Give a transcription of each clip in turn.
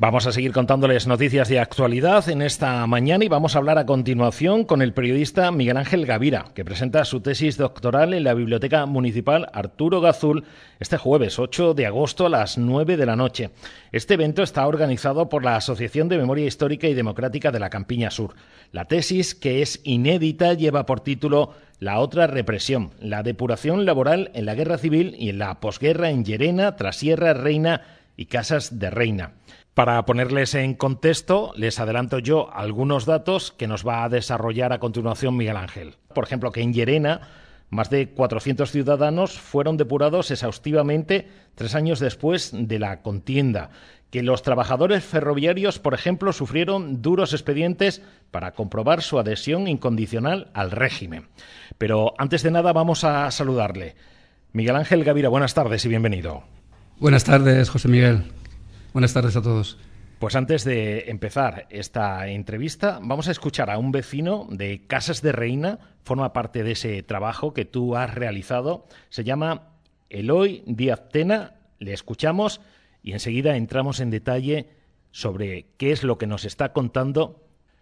Vamos a seguir contándoles noticias de actualidad en esta mañana y vamos a hablar a continuación con el periodista Miguel Ángel Gavira, que presenta su tesis doctoral en la Biblioteca Municipal Arturo Gazul este jueves 8 de agosto a las 9 de la noche. Este evento está organizado por la Asociación de Memoria Histórica y Democrática de la Campiña Sur. La tesis, que es inédita, lleva por título La otra represión, la depuración laboral en la Guerra Civil y en la posguerra en Llerena, Trasierra, Reina y Casas de Reina. Para ponerles en contexto, les adelanto yo algunos datos que nos va a desarrollar a continuación Miguel Ángel. Por ejemplo, que en Llerena más de 400 ciudadanos fueron depurados exhaustivamente 3 años después de la contienda. Que los trabajadores ferroviarios, por ejemplo, sufrieron duros expedientes para comprobar su adhesión incondicional al régimen. Pero antes de nada vamos a saludarle. Miguel Ángel Gavira, buenas tardes y bienvenido. Buenas tardes, José Miguel. Buenas tardes a todos. Pues antes de empezar esta entrevista, vamos a escuchar a un vecino de Casas de Reina, forma parte de ese trabajo que tú has realizado. Se llama Eloy Díaz Tena, le escuchamos y enseguida entramos en detalle sobre qué es lo que nos está contando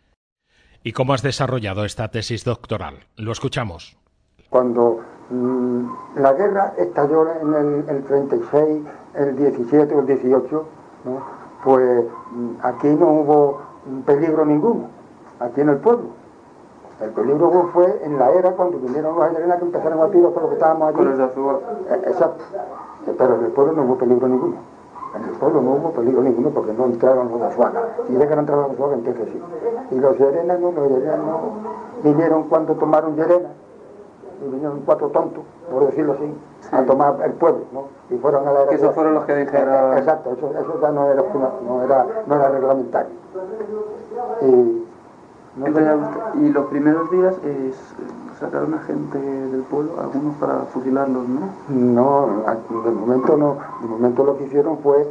y cómo has desarrollado esta tesis doctoral. Lo escuchamos. Cuando la guerra estalló en el 36, el 17 o el 18, ¿no? Pues aquí no hubo peligro ninguno, aquí en el pueblo. El peligro fue en la era cuando vinieron los aldeanos que empezaron a tiros por lo que estábamos allí. Con los de Azúa. Exacto. Pero en el pueblo no hubo peligro ninguno. En el pueblo no hubo peligro ninguno porque no entraron los de Azuaga. Si de que no entraron los de Azuaga, entonces sí. Y los Llerena no vinieron cuando tomaron Llerena. Y vinieron 4 tontos, por decirlo así, sí, a tomar el pueblo, ¿no? Y fueron a la era. Que esos fueron los que dijeron. Exacto, eso ya no era reglamentario. Y los primeros días sacaron a gente del pueblo, algunos para fusilarlos, ¿no? No, de momento no. De momento lo que hicieron fue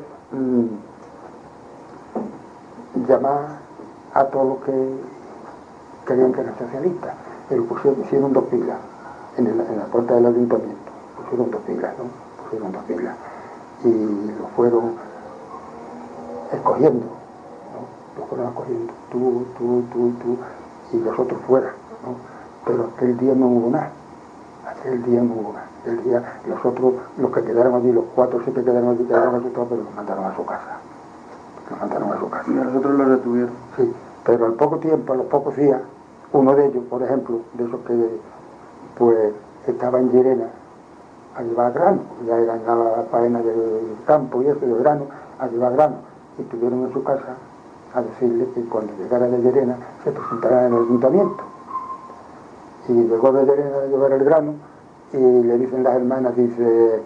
llamar a todos los que querían que eran socialistas. Y hicieron 2 filas en la puerta del ayuntamiento. Pusieron 2 filas, ¿no? Pusieron 2 filas. Y lo fueron escogiendo, ¿no? Lo fueron escogiendo, tú, y los otros fuera, ¿no? Pero aquel día no hubo nada. Aquel día no hubo nada. El día, los otros, los que quedaron allí, los 4 o 7 quedaron allí, quedaron asustados, pero los mandaron a su casa. Y a los otros los detuvieron. Sí, pero al poco tiempo, a los pocos días, uno de ellos, por ejemplo, de esos que pues estaba en Llerena a llevar grano, ya era en la faena del campo y eso, de grano, a llevar grano, y estuvieron en su casa a decirle que cuando llegara de Llerena se presentara en el ayuntamiento. Y llegó de Llerena a llevar el grano y le dicen las hermanas, dice,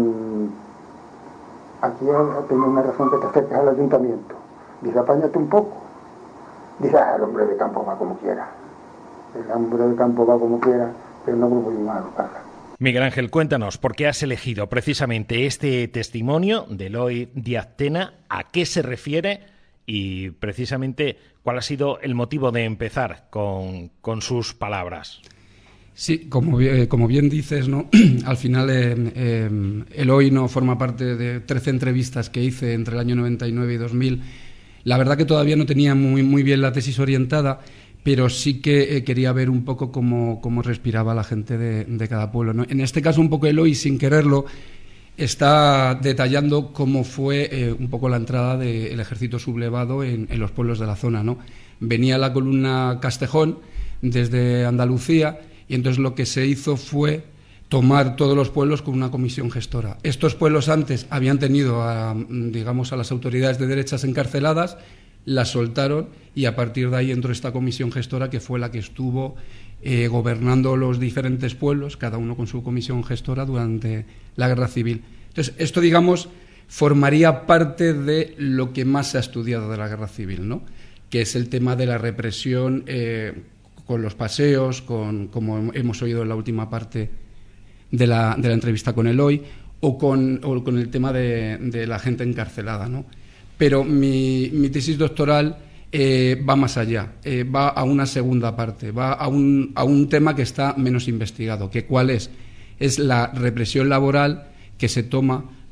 aquí ha tenido una razón que te acerques al ayuntamiento. Dice, apáñate un poco. Dice, el hombre de campo va como quiera. El hombre de campo va como quiera, pero no voy a su casa. Miguel Ángel, cuéntanos, ¿por qué has elegido precisamente este testimonio de Eloy Díaz Tena? ¿A qué se refiere? Y precisamente, ¿cuál ha sido el motivo de empezar con sus palabras? Sí, como bien dices, ¿no? Al final Eloy no forma parte de 13 entrevistas que hice entre el año 99 y 2000. La verdad que todavía no tenía muy bien la tesis orientada, pero sí que quería ver un poco cómo respiraba la gente de cada pueblo, ¿no? En este caso, un poco Eloy, sin quererlo, está detallando cómo fue un poco la entrada del ejército sublevado en los pueblos de la zona, ¿no? Venía la columna Castejón desde Andalucía y entonces lo que se hizo fue tomar todos los pueblos con una comisión gestora. Estos pueblos antes habían tenido a las autoridades de derechas encarceladas, las soltaron y a partir de ahí entró esta comisión gestora que fue la que estuvo gobernando los diferentes pueblos, cada uno con su comisión gestora durante la Guerra Civil. Entonces, esto, formaría parte de lo que más se ha estudiado de la Guerra Civil, ¿no? Que es el tema de la represión con los paseos, como hemos oído en la última parte de la entrevista con Eloy, o con el tema de la gente encarcelada, ¿no? Pero mi tesis doctoral va más allá, va a una segunda parte, va a un tema que está menos investigado, que ¿cuál es? Es la represión laboral que se toma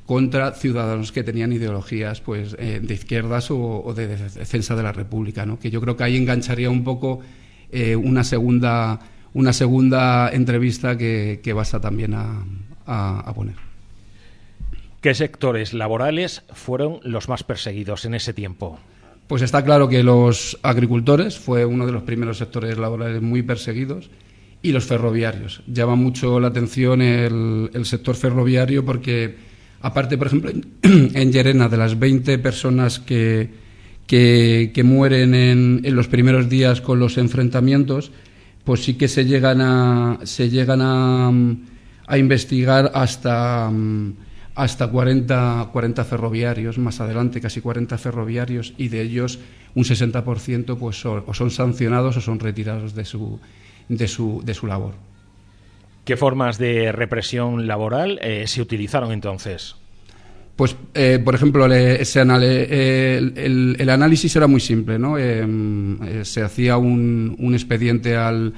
contra ciudadanos que tenían ideologías pues de izquierdas o de defensa de la República, ¿no? Que yo creo que ahí engancharía un poco una segunda entrevista que vas a también a poner. ¿Qué sectores laborales fueron los más perseguidos en ese tiempo? Pues está claro que los agricultores fue uno de los primeros sectores laborales muy perseguidos, y los ferroviarios. Llama mucho la atención el sector ferroviario porque, aparte, por ejemplo, en Llerena, de las 20 personas que mueren en los primeros días con los enfrentamientos, pues sí que se llegan a investigar hasta 40 ferroviarios, más adelante casi 40 ferroviarios, y de ellos un 60% pues o son sancionados o son retirados de su labor. ¿Qué formas de represión laboral se utilizaron entonces? Pues, por ejemplo, el análisis era muy simple, ¿no? Se hacía un expediente al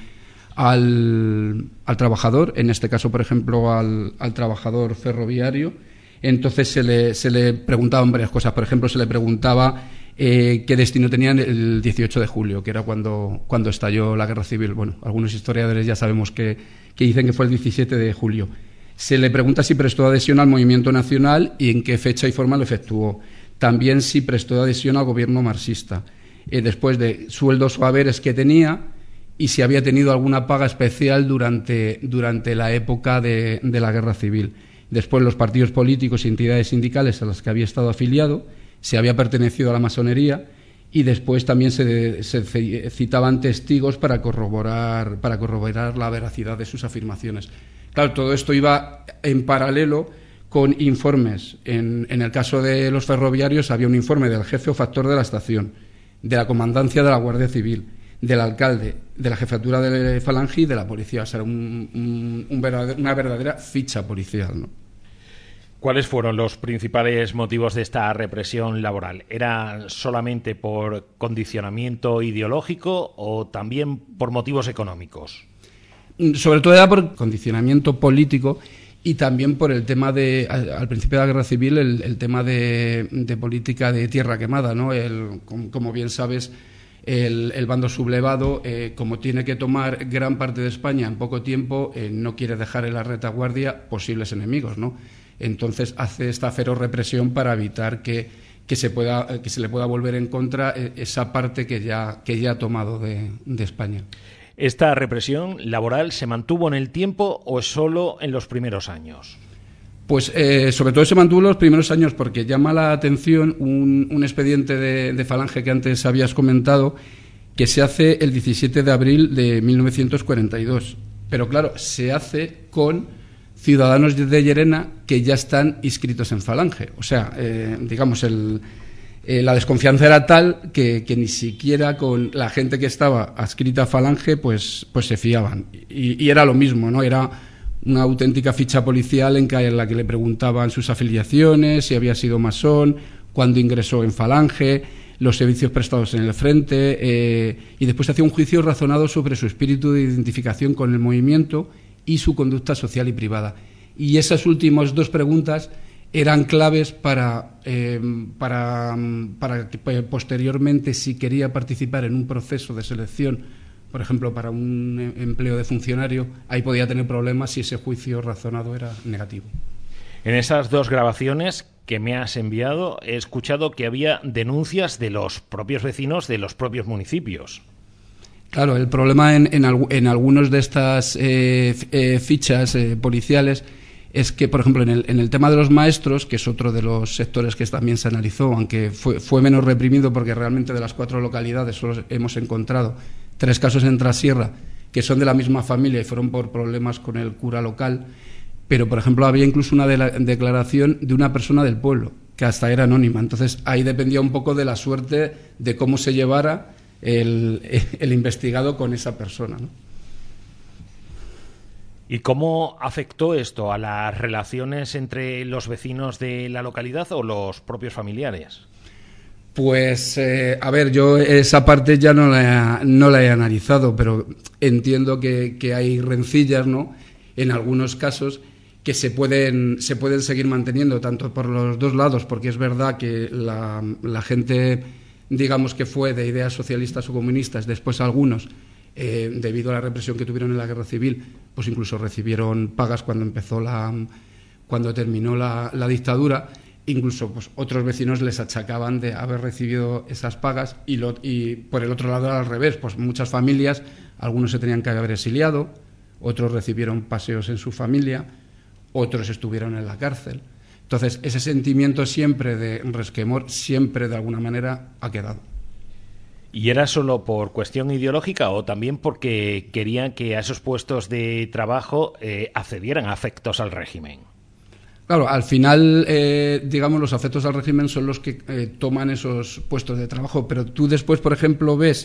trabajador, en este caso, por ejemplo, al trabajador ferroviario. Entonces se le preguntaban varias cosas. Por ejemplo, se le preguntaba qué destino tenían el 18 de julio, que era cuando estalló la Guerra Civil. Bueno, algunos historiadores ya sabemos que dicen que fue el 17 de julio. Se le pregunta si prestó adhesión al movimiento nacional y en qué fecha y forma lo efectuó. También si prestó adhesión al gobierno marxista. Después de sueldos o haberes que tenía y si había tenido alguna paga especial durante la época de la Guerra Civil. Después, los partidos políticos y entidades sindicales a las que había estado afiliado, si había pertenecido a la masonería, y después también se citaban testigos para corroborar la veracidad de sus afirmaciones. Claro, todo esto iba en paralelo con informes. En el caso de los ferroviarios había un informe del jefe o factor de la estación, de la comandancia de la Guardia Civil, del alcalde, de la jefatura de Falange y de la policía. O sea, era una verdadera ficha policial, ¿no? ¿Cuáles fueron los principales motivos de esta represión laboral? ¿Era solamente por condicionamiento ideológico o también por motivos económicos? Sobre todo era por condicionamiento político y también por el tema al principio de la Guerra Civil, el tema de política de tierra quemada, ¿no? Como bien sabes, el bando sublevado, como tiene que tomar gran parte de España en poco tiempo, no quiere dejar en la retaguardia posibles enemigos, ¿no? Entonces hace esta feroz represión para evitar que se le pueda volver en contra esa parte que ya ha tomado de España. ¿Esta represión laboral se mantuvo en el tiempo o solo en los primeros años? Pues sobre todo se mantuvo en los primeros años porque llama la atención un expediente de Falange que antes habías comentado, que se hace el 17 de abril de 1942. Pero claro, se hace con ciudadanos de Llerena que ya están inscritos en Falange. O sea, digamos, la desconfianza era tal que ni siquiera con la gente que estaba adscrita a Falange pues se fiaban. Y era lo mismo, ¿no? Era una auténtica ficha policial en la que le preguntaban sus afiliaciones, si había sido masón, cuándo ingresó en Falange, los servicios prestados en el frente, y después se hacía un juicio razonado sobre su espíritu de identificación con el movimiento y su conducta social y privada. Y esas últimas dos preguntas eran claves para que posteriormente, si quería participar en un proceso de selección, por ejemplo, para un empleo de funcionario, ahí podía tener problemas si ese juicio razonado era negativo. En esas dos grabaciones que me has enviado, he escuchado que había denuncias de los propios vecinos de los propios municipios. Claro, el problema en algunos de estas fichas policiales es que, por ejemplo, en el tema de los maestros, que es otro de los sectores que también se analizó, aunque fue menos reprimido porque realmente de las 4 localidades solo hemos encontrado 3 casos en Trasierra que son de la misma familia y fueron por problemas con el cura local, pero, por ejemplo, había incluso una declaración de una persona del pueblo, que hasta era anónima. Entonces, ahí dependía un poco de la suerte de cómo se llevara el investigado con esa persona, ¿no? ¿Y cómo afectó esto a las relaciones entre los vecinos de la localidad o los propios familiares? Pues, a ver, yo esa parte ya no la he analizado, pero entiendo que hay rencillas, ¿no?, en algunos casos, que se pueden seguir manteniendo tanto por los dos lados, porque es verdad que la gente, digamos, que fue de ideas socialistas o comunistas, después algunos, debido a la represión que tuvieron en la guerra civil, pues incluso recibieron pagas cuando terminó la dictadura. Incluso pues, otros vecinos les achacaban de haber recibido esas pagas y por el otro lado al revés, pues muchas familias, algunos se tenían que haber exiliado, otros recibieron paseos en su familia, otros estuvieron en la cárcel. Entonces, ese sentimiento siempre de resquemor, siempre de alguna manera ha quedado. ¿Y era solo por cuestión ideológica o también porque querían que a esos puestos de trabajo accedieran afectos al régimen? Claro, al final, digamos, los afectos al régimen son los que toman esos puestos de trabajo, pero tú después, por ejemplo, ves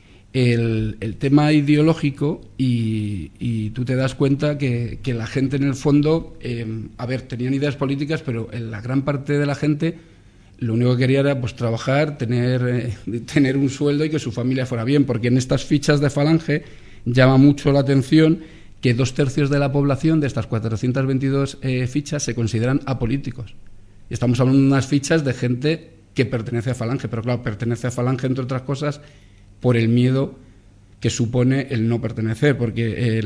el tema ideológico y tú te das cuenta que la gente en el fondo, tenían ideas políticas, pero la gran parte de la gente lo único que quería era pues trabajar, tener un sueldo y que su familia fuera bien, porque en estas fichas de Falange llama mucho la atención que 2/3 de la población de estas 422 fichas se consideran apolíticos. Y estamos hablando de unas fichas de gente que pertenece a Falange, pero claro, pertenece a Falange, entre otras cosas, por el miedo que supone el no pertenecer, porque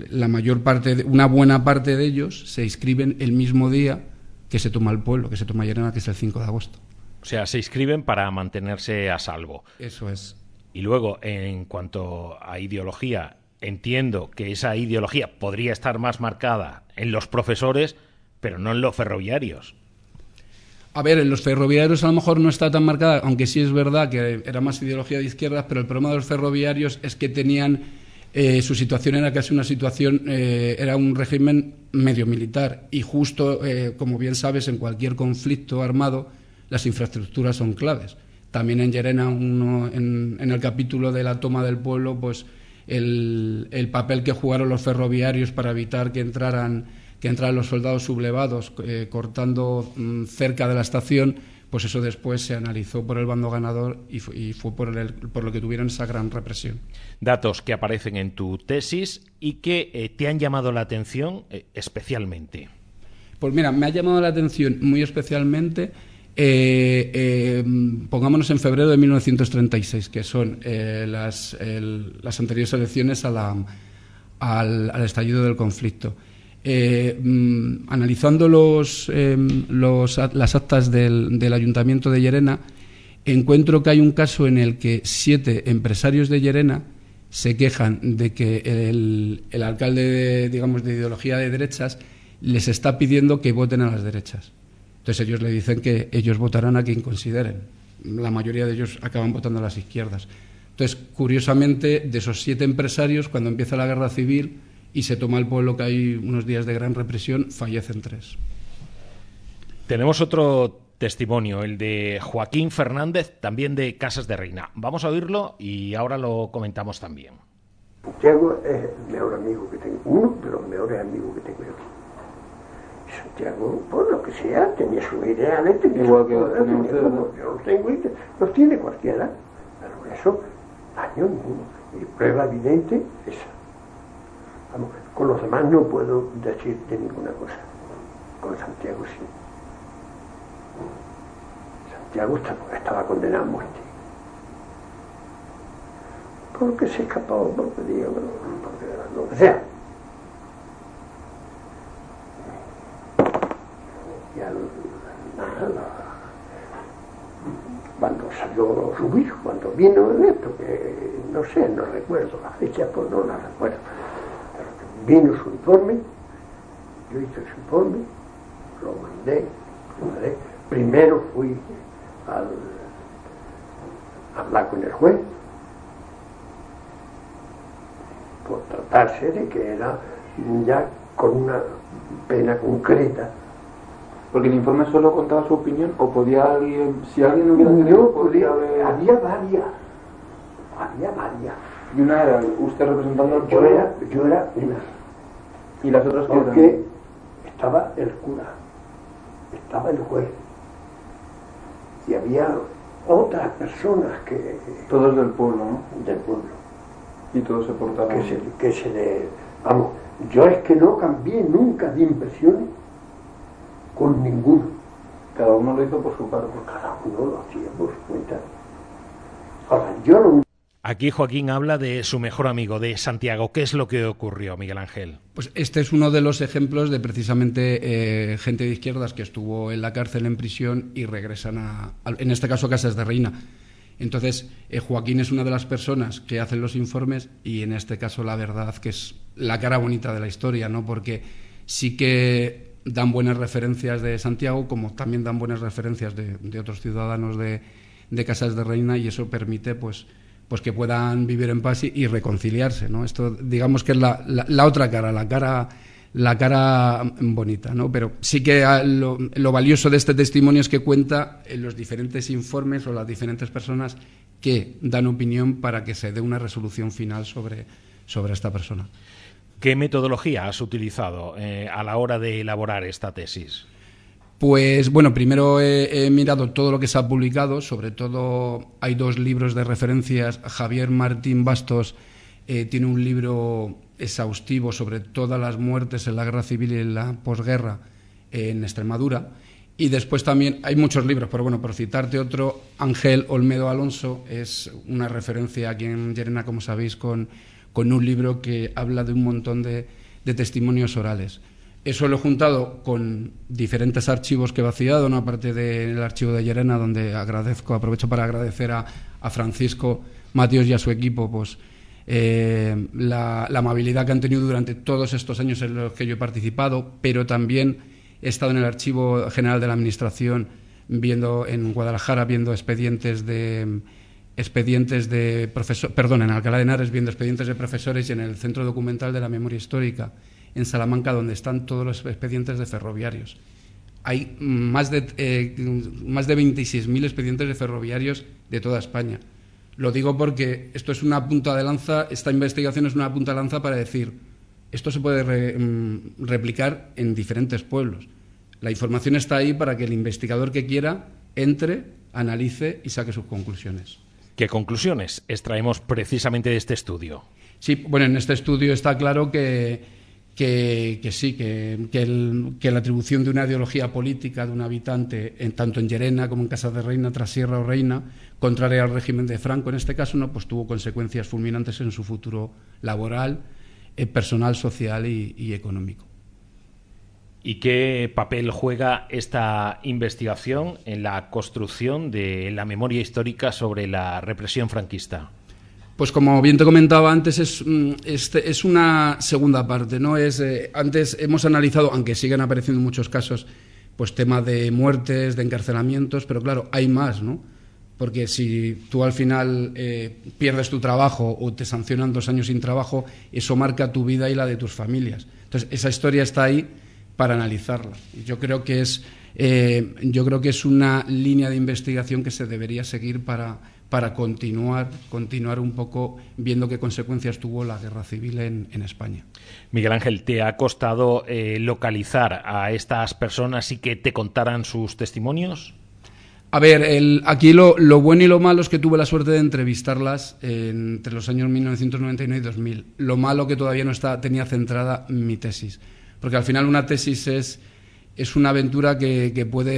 una buena parte de ellos se inscriben el mismo día que se toma el pueblo, que se toma Llerena, que es el 5 de agosto. O sea, se inscriben para mantenerse a salvo. Eso es. Y luego, en cuanto a ideología, entiendo que esa ideología podría estar más marcada en los profesores, pero no en los ferroviarios. A ver, en los ferroviarios a lo mejor no está tan marcada, aunque sí es verdad que era más ideología de izquierdas, pero el problema de los ferroviarios es que tenían, su situación era casi una situación, era un régimen medio militar, y justo, como bien sabes, en cualquier conflicto armado las infraestructuras son claves. También en Llerena, en el capítulo de la toma del pueblo, pues el papel que jugaron los ferroviarios para evitar que entraran los soldados sublevados cortando cerca de la estación, pues eso después se analizó por el bando ganador y fue por lo que tuvieron esa gran represión. Datos que aparecen en tu tesis y que te han llamado la atención especialmente. Pues mira, me ha llamado la atención muy especialmente, pongámonos en febrero de 1936, que son las anteriores elecciones al estallido del conflicto. Analizando las actas del Ayuntamiento de Llerena, encuentro que hay un caso en el que 7 empresarios de Llerena se quejan de que el alcalde de ideología de derechas les está pidiendo que voten a las derechas. Entonces ellos le dicen que ellos votarán a quien consideren. La mayoría de ellos acaban votando a las izquierdas. Entonces, curiosamente, de esos 7 empresarios, cuando empieza la guerra civil y se toma el pueblo, que hay unos días de gran represión, fallecen 3. Tenemos otro testimonio, el de Joaquín Fernández, también de Casas de Reina. Vamos a oírlo y ahora lo comentamos también. Santiago es el mejor amigo que tengo, uno de los mejores amigos que tengo yo aquí. Santiago, por lo que sea, tenía sus ideales, igual que yo los tengo y los tiene cualquiera. Pero eso, daño ninguno. Y prueba evidente esa. Vamos, con los demás no puedo decirte ninguna cosa. Con Santiago sí. Santiago estaba condenado a muerte. Porque se escapó, porque digo, porque lo que sea. Cuando salió su hijo, cuando vino en esto, que no sé, no recuerdo la fecha, pues no la recuerdo, pero vino su informe, yo hice su informe, lo mandé. Primero fui a hablar con el juez, por tratarse de que era ya con una pena concreta. Porque el informe solo contaba su opinión, o podía alguien, si alguien hubiera querido, podía haber... Había varias. Y una era usted representando al pueblo. Yo era una. ¿Y las otras qué eran? Porque estaba el cura, estaba el juez, y había otras personas que... Todos del pueblo, ¿no? Del pueblo. Y todos se portaban. Que se le... Vamos, Yo es que no cambié nunca de impresiones con ninguno. Cada uno lo hizo por su parte. Cada uno lo hacía por su cuenta. Ahora, yo no... Aquí Joaquín habla de su mejor amigo, de Santiago. ¿Qué es lo que ocurrió, Miguel Ángel? Pues este es uno de los ejemplos de precisamente gente de izquierdas que estuvo en la cárcel, en prisión, y regresan en este caso, a Casas de Reina. Entonces, Joaquín es una de las personas que hacen los informes y en este caso la verdad que es la cara bonita de la historia, ¿no? Porque sí que dan buenas referencias de Santiago, como también dan buenas referencias de otros ciudadanos de Casas de Reina, y eso permite pues que puedan vivir en paz y reconciliarse, ¿no? Esto, digamos que es la otra cara, la cara bonita, ¿no? Pero sí que lo valioso de este testimonio es que cuenta en los diferentes informes o las diferentes personas que dan opinión para que se dé una resolución final sobre esta persona. ¿Qué metodología has utilizado a la hora de elaborar esta tesis? Pues bueno, primero he mirado todo lo que se ha publicado, sobre todo hay 2 libros de referencias. Javier Martín Bastos tiene un libro exhaustivo sobre todas las muertes en la guerra civil y en la posguerra en Extremadura. Y después también hay muchos libros, pero bueno, por citarte otro, Ángel Olmedo Alonso es una referencia aquí en Llerena, como sabéis, con un libro que habla de un montón de testimonios orales. Eso lo he juntado con diferentes archivos que he vaciado, ¿no? Aparte del archivo de Llerena, donde aprovecho para agradecer a Francisco Mateos y a su equipo pues la amabilidad que han tenido durante todos estos años en los que yo he participado, pero también he estado en el Archivo General de la Administración en Guadalajara viendo expedientes de profesores, en Alcalá de Henares viendo expedientes de profesores, y en el Centro Documental de la Memoria Histórica en Salamanca, donde están todos los expedientes de ferroviarios. Hay más de 26.000 expedientes de ferroviarios de toda España. Lo digo porque esto es una punta de lanza, esta investigación es una punta de lanza para decir, esto se puede replicar en diferentes pueblos. La información está ahí para que el investigador que quiera entre, analice y saque sus conclusiones. ¿Qué conclusiones extraemos precisamente de este estudio? Sí, bueno, en este estudio está claro que la atribución de una ideología política de un habitante, tanto en Llerena como en Casas de Reina, Trasierra o Reina, contraria al régimen de Franco, en este caso, no, pues tuvo consecuencias fulminantes en su futuro laboral, personal, social y económico. ¿Y qué papel juega esta investigación en la construcción de la memoria histórica sobre la represión franquista? Pues como bien te comentaba antes, es una segunda parte, ¿no? Antes hemos analizado, aunque siguen apareciendo muchos casos, pues tema de muertes, de encarcelamientos, pero claro, hay más, ¿no? Porque si tú al final pierdes tu trabajo o te sancionan 2 años sin trabajo, eso marca tu vida y la de tus familias. Entonces, esa historia está ahí para analizarla. Yo creo que es una línea de investigación que se debería seguir para continuar un poco viendo qué consecuencias tuvo la guerra civil en España. Miguel Ángel, ¿te ha costado localizar a estas personas y que te contaran sus testimonios? A ver, aquí lo bueno y lo malo es que tuve la suerte de entrevistarlas entre los años 1999 y 2000. Lo malo que todavía no tenía centrada mi tesis, porque al final una tesis es una aventura que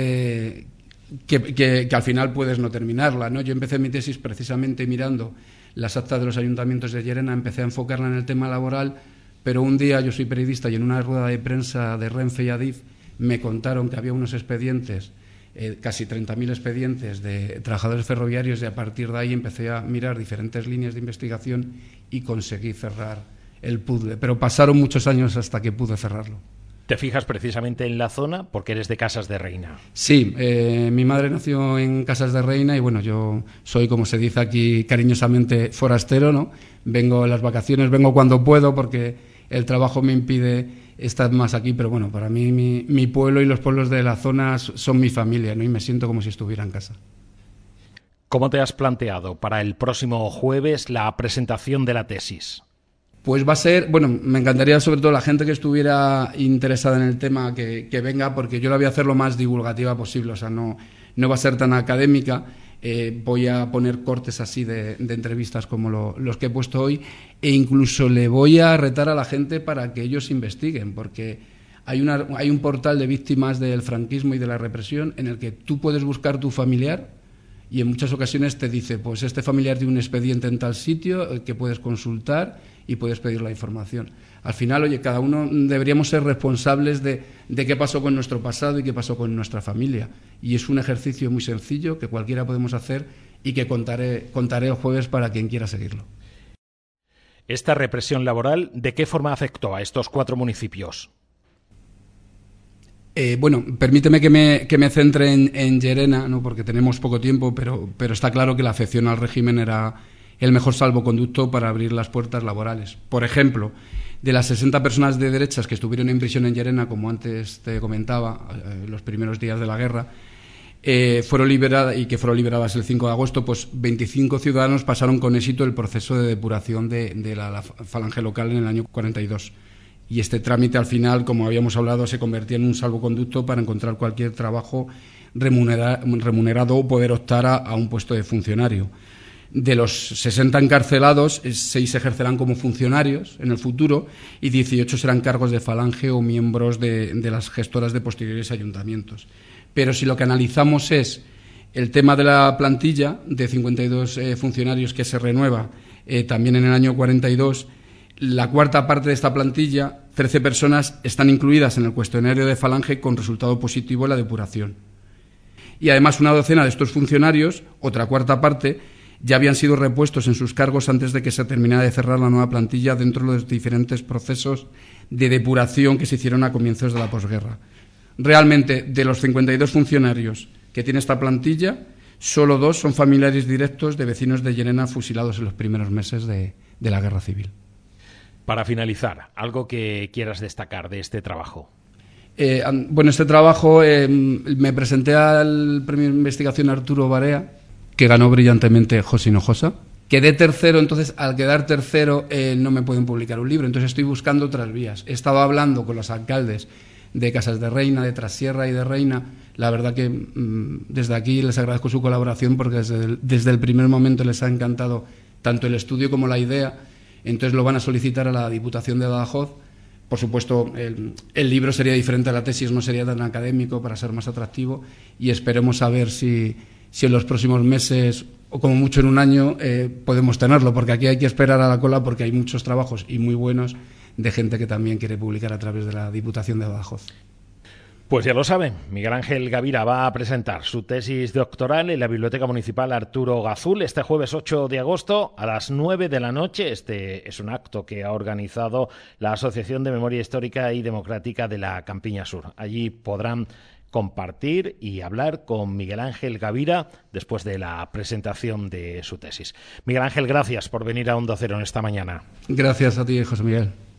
al final puedes no terminarla, ¿no? Yo empecé mi tesis precisamente mirando las actas de los ayuntamientos de Llerena, empecé a enfocarla en el tema laboral, pero un día, yo soy periodista, y en una rueda de prensa de Renfe y Adif me contaron que había unos expedientes, casi 30.000 expedientes de trabajadores ferroviarios, y a partir de ahí empecé a mirar diferentes líneas de investigación y conseguí cerrar el puzzle, pero pasaron muchos años hasta que pude cerrarlo. ¿Te fijas precisamente en la zona porque eres de Casas de Reina? Sí, mi madre nació en Casas de Reina y bueno, yo soy, como se dice aquí cariñosamente, forastero, ¿no? Vengo en las vacaciones, vengo cuando puedo porque el trabajo me impide estar más aquí, pero bueno, para mí mi pueblo y los pueblos de la zona son mi familia, ¿no? Y me siento como si estuviera en casa. ¿Cómo te has planteado para el próximo jueves la presentación de la tesis? Pues va a ser, bueno, me encantaría sobre todo la gente que estuviera interesada en el tema que venga, porque yo la voy a hacer lo más divulgativa posible, o sea, no va a ser tan académica. voy a poner cortes así de entrevistas como los que he puesto hoy, e incluso le voy a retar a la gente para que ellos investiguen, porque hay un portal de víctimas del franquismo y de la represión en el que tú puedes buscar tu familiar y en muchas ocasiones te dice, pues este familiar tiene un expediente en tal sitio que puedes consultar y puedes pedir la información. Al final, oye, cada uno deberíamos ser responsables de qué pasó con nuestro pasado y qué pasó con nuestra familia. Y es un ejercicio muy sencillo que cualquiera podemos hacer y que contaré el jueves para quien quiera seguirlo. ¿Esta represión laboral de qué forma afectó a estos 4 municipios? Bueno, permíteme que me centre en Llerena, ¿no? Porque tenemos poco tiempo, pero está claro que la afección al régimen era el mejor salvoconducto para abrir las puertas laborales. Por ejemplo, de las 60 personas de derechas que estuvieron en prisión en Llerena, como antes te comentaba, los primeros días de la guerra, fueron liberadas el 5 de agosto, pues 25 ciudadanos pasaron con éxito el proceso de depuración de la falange local en el año 42. Y este trámite, al final, como habíamos hablado, se convertía en un salvoconducto para encontrar cualquier trabajo remunerado o poder optar a un puesto de funcionario. De los 60 encarcelados, 6 ejercerán como funcionarios en el futuro y 18 serán cargos de falange o miembros de las gestoras de posteriores ayuntamientos. Pero si lo que analizamos es el tema de la plantilla de 52 funcionarios que se renueva también en el año 42, la cuarta parte de esta plantilla, 13 personas, están incluidas en el cuestionario de falange con resultado positivo en la depuración. Y además una docena de estos funcionarios, otra cuarta parte, ya habían sido repuestos en sus cargos antes de que se terminara de cerrar la nueva plantilla dentro de los diferentes procesos de depuración que se hicieron a comienzos de la posguerra. Realmente, de los 52 funcionarios que tiene esta plantilla, solo 2 son familiares directos de vecinos de Llerena fusilados en los primeros meses de la guerra civil. Para finalizar, algo que quieras destacar de este trabajo. Bueno, este trabajo me presenté al premio de investigación Arturo Barea, que ganó brillantemente José Hinojosa. Quedé tercero, entonces al quedar tercero no me pueden publicar un libro, entonces estoy buscando otras vías. He estado hablando con los alcaldes de Casas de Reina, de Trasierra y de Reina. La verdad que desde aquí les agradezco su colaboración porque desde el primer momento les ha encantado tanto el estudio como la idea. Entonces lo van a solicitar a la Diputación de Badajoz. Por supuesto, el libro sería diferente a la tesis, no sería tan académico para ser más atractivo y esperemos a ver si en los próximos meses o como mucho en un año podemos tenerlo, porque aquí hay que esperar a la cola porque hay muchos trabajos y muy buenos de gente que también quiere publicar a través de la Diputación de Badajoz. Pues ya lo saben, Miguel Ángel Gavira va a presentar su tesis doctoral en la Biblioteca Municipal Arturo Gazul este jueves 8 de agosto a las 9 de la noche. Este es un acto que ha organizado la Asociación de Memoria Histórica y Democrática de la Campiña Sur. Allí podrán compartir y hablar con Miguel Ángel Gavira después de la presentación de su tesis. Miguel Ángel, gracias por venir a Onda Cero en esta mañana. Gracias a ti, José Miguel.